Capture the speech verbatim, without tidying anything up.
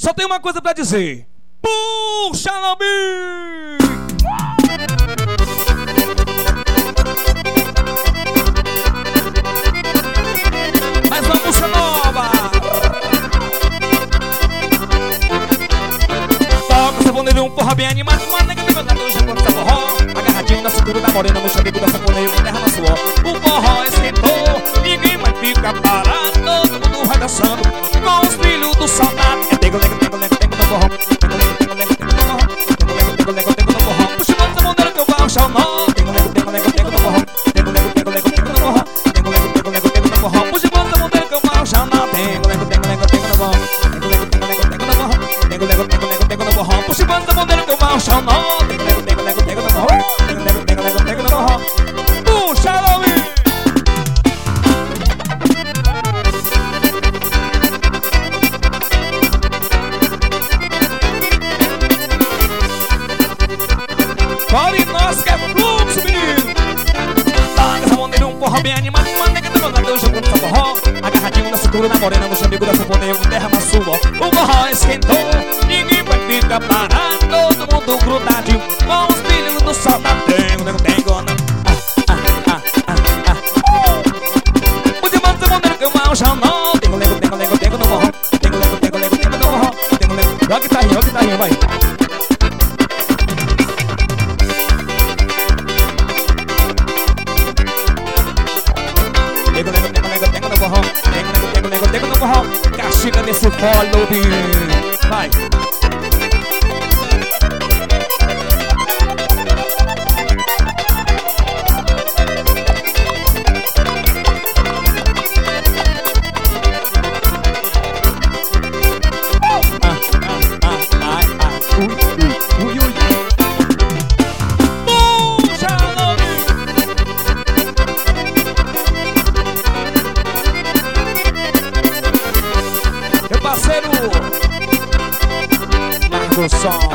Só tem uma coisa pra dizer. Puxa, Lobby! Mais uma música nova. Toca saboneiro, um porra bem animado. Uma nega de verdade, hoje quando tá forró. Agarradinho na cintura da morena, no chamego da saboneiro, terra na suor. O forró esquentou, ninguém mais fica parado. Todo mundo vai dançando com os filhos do soldado. É tego, nego, tego, nego, tego no forró. Tego, nego, tego, nego, tego no forró. Tego, nego, tego, nego, tego no forró. Puxa o saboneiro que eu vou achar o nó. Tego, nego, tego, nego, tego no forró. Tego, nego, tego, nego, tego no forró. Tego, nego, tego, nego, tego no forró. Puxa o saboneiro que eu vou achar o nó. Tego, nego, tego, nego, tego no forró. Tego, nego, tego, nego, tego no forró. Tego, nego, tego, nego, tego no forró. Puxa o saboneiro que eu vou achar o nó. Tego, nego, tego, nego, tego no forró. Tego, nego, tego, nego, tego no forró. Puxa, Lobby! Fale nós que é fluxo, menino. Taca saboneiro, um porra bem animado. Uma nega de verdade, hoje jogando essa forró. Agarradinho na cintura da morena, no chamego da saboneiro, terra na sua. O forró esquentou, ninguém vai ficar parado. Todo mundo grudadinho com os filhos do soldado. Tengo, nego, tengo, não. Ah, ah, ah, ah, ah. O demônio saboneiro que eu mal já não. Tengo, nego, tengo, nego, tengo no forró. Tengo, nego, tengo, nego, tengo no forró. Tengo, nego, olha a guitarrinha, olha a guitarrinha, vai. Tego, nego, tego, nego, tego no forró. Tego, nego, tego, nego, tego no forró. Castiga nesse follow, vai. Som.